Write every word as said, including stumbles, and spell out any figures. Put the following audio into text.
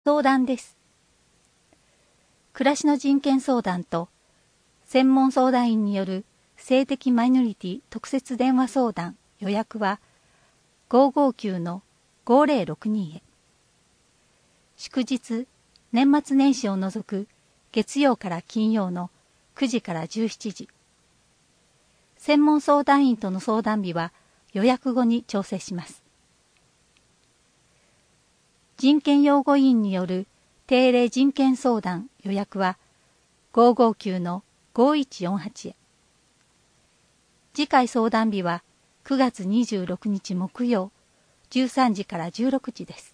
相談です。暮らしの人権相談と専門相談員による性的マイノリティ特設電話相談予約は ごーごーきゅうのごーぜろろくに へ。祝日、年末年始を除く月曜から金曜のくじからじゅうしちじ。専門相談員との相談日は予約後に調整します。人権擁護委員による定例人権相談予約は ごーごーきゅうのごーいちよんはち へ。次回相談日はくがつにじゅうろくにち木曜じゅうさんじからじゅうろくじです。